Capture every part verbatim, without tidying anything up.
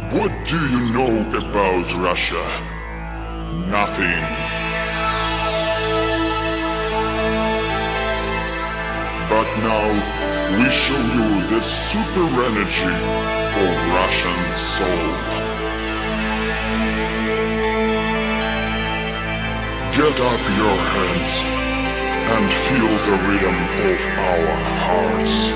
What do you know about Russia? Nothing. But now we show you the super energy of Russian soul. Get up your hands and feel the rhythm of our hearts.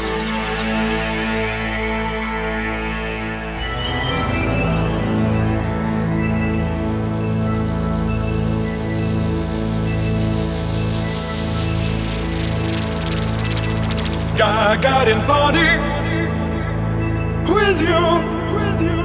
Gagarin party with you, with you.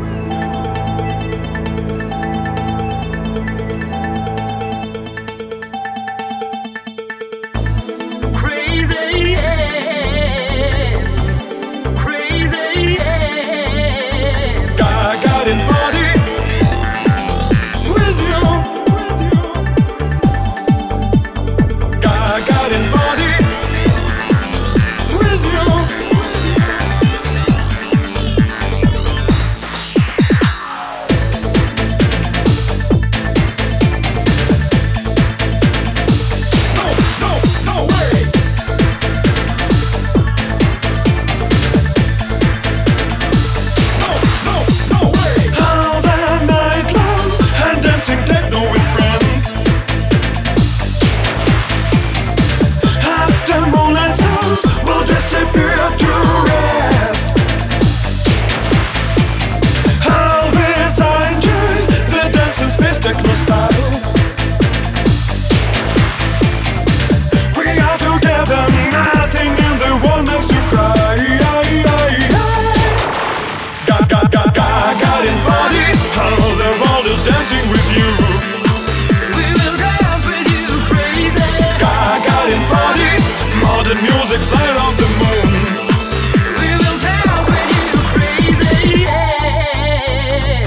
Crazy, yeah. Crazy, yeah. Gagarin party with you, with you. Gagarin party. Music flying off the moon. We will dance with you, crazy, yeah.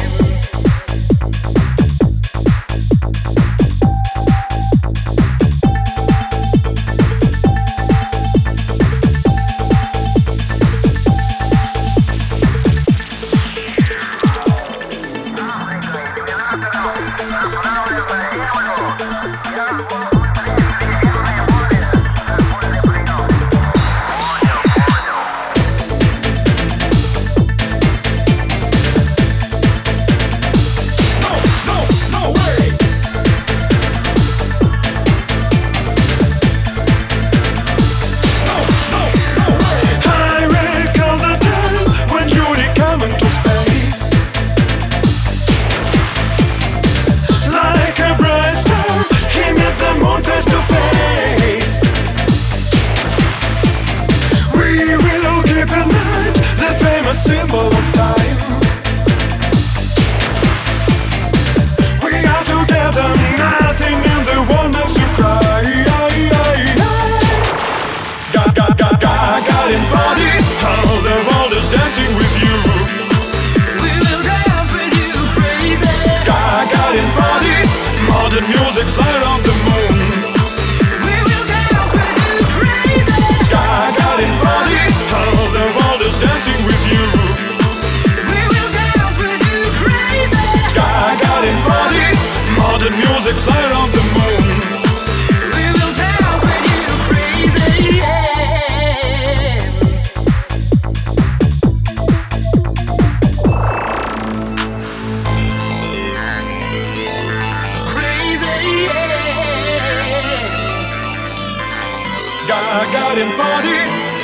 Music flying off the moon. We will dance with you, crazy. Gagarin party, how the world is dancing with you. We will dance with you, crazy. Gagarin party, modern music flying off the moon. We will dance with you, crazy, yeah. Gagarin party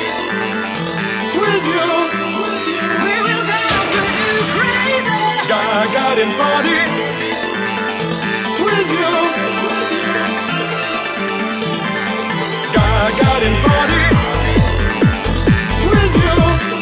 with you. We will dance with you, crazy. Gagarin party with you. Gagarin party with you.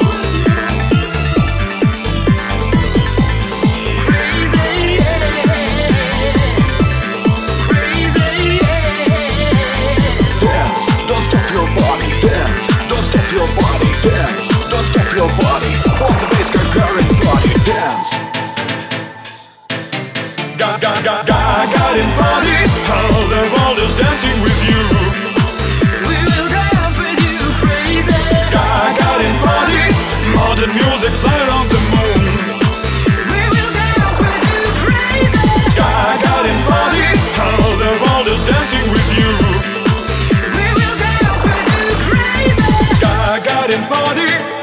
Crazy, yeah. Crazy, yeah. Dance, don't stop your body. Dance, don't stop your body. Dance, don't stop your body. On the bass, Gagarin party. Dance. exciting party.